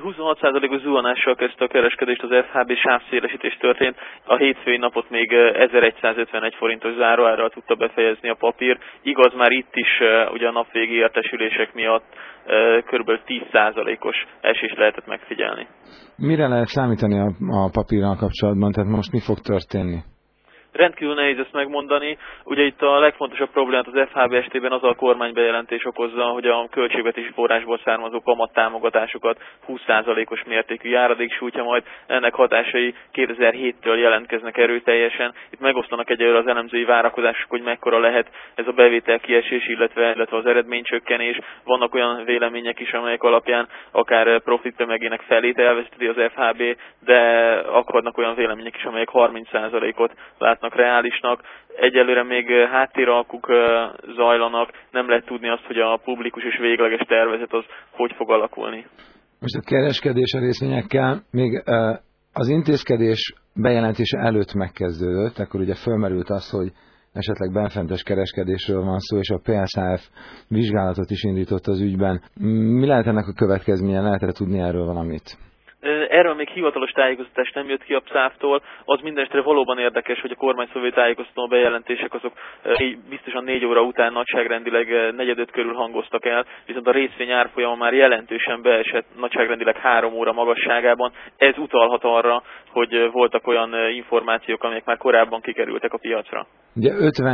26%-os zuhanással kezdte a kereskedést az FHB, sávszélesítés történt. A hétfői napot még 1151 forintos záróárral tudta befejezni a papír. Igaz, már itt is ugye a napvégi értesülések miatt kb. 10%-os esés lehetett megfigyelni. Mire lehet számítani a papírral kapcsolatban? Tehát most mi fog történni? Rendkívül nehéz ezt megmondani. Ugye itt a legfontosabb problémát az FHB estében az a kormánybejelentés okozza, hogy a költségvetési forrásból származó kamattámogatásokat 20%-os mértékű járadék sújtja, majd ennek hatásai 2007-től jelentkeznek erőteljesen. Itt megosztanak egyelőre az elemzői várakozások, hogy mekkora lehet ez a bevétel kiesés, illetve az eredménycsökkenés. Vannak olyan vélemények is, amelyek alapján akár profit tömegének felét elveszteti az FHB, de akadnak olyan vélemények is, amelyek 30%-ot látnak reálisnak. Egyelőre még háttéralkuk zajlanak, nem lehet tudni azt, hogy a publikus és végleges tervezet az hogy fog alakulni. Most a kereskedés a részvényekkel még az intézkedés bejelentése előtt megkezdődött, akkor ugye fölmerült az, hogy esetleg benfentes kereskedésről van szó, és a PSAF vizsgálatot is indított az ügyben. Mi lehet ennek a következménye? Lehet-e tudni erről valamit? Erről még hivatalos tájékoztatás nem jött ki a PSAF-tól. Az mindenesetre valóban érdekes, hogy a kormányszóvivő tájékoztató bejelentések azok biztosan 4 óra után nagyságrendileg 4:45 körül hangoztak el, viszont a részvény árfolyama már jelentősen beesett nagyságrendileg 3 óra magasságában. Ez utalhat arra, hogy voltak olyan információk, amelyek már korábban kikerültek a piacra. Ugye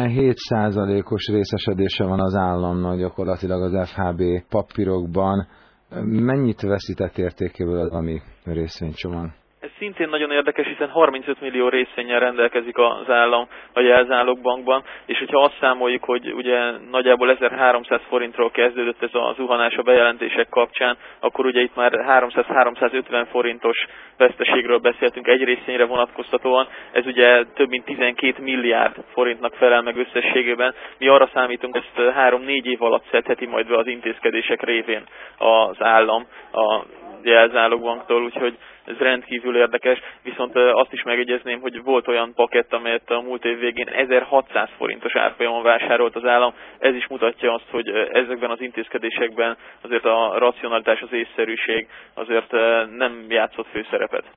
57%-os részesedése van az államnak gyakorlatilag az FHB papírokban. Mennyit veszített értékéből az ami részvénycsomag? Ez szintén nagyon érdekes, hiszen 35 millió részvénnyel rendelkezik az állam a jelzálogbankban, és hogyha azt számoljuk, hogy ugye nagyjából 1300 forintról kezdődött ez a zuhanás a bejelentések kapcsán, akkor ugye itt már 300-350 forintos veszteségről beszéltünk egy részvényre vonatkoztatóan, ez ugye több mint 12 milliárd forintnak felel meg összességében. Mi arra számítunk, ezt 3-4 év alatt szedheti majd be az intézkedések révén az állam a jelzálogbanktól, úgyhogy ez rendkívül érdekes, viszont azt is megjegyezném, hogy volt olyan pakett, amelyet a múlt év végén 1600 forintos árfolyamon vásárolt az állam. Ez is mutatja azt, hogy ezekben az intézkedésekben azért a racionalitás, az észszerűség azért nem játszott főszerepet.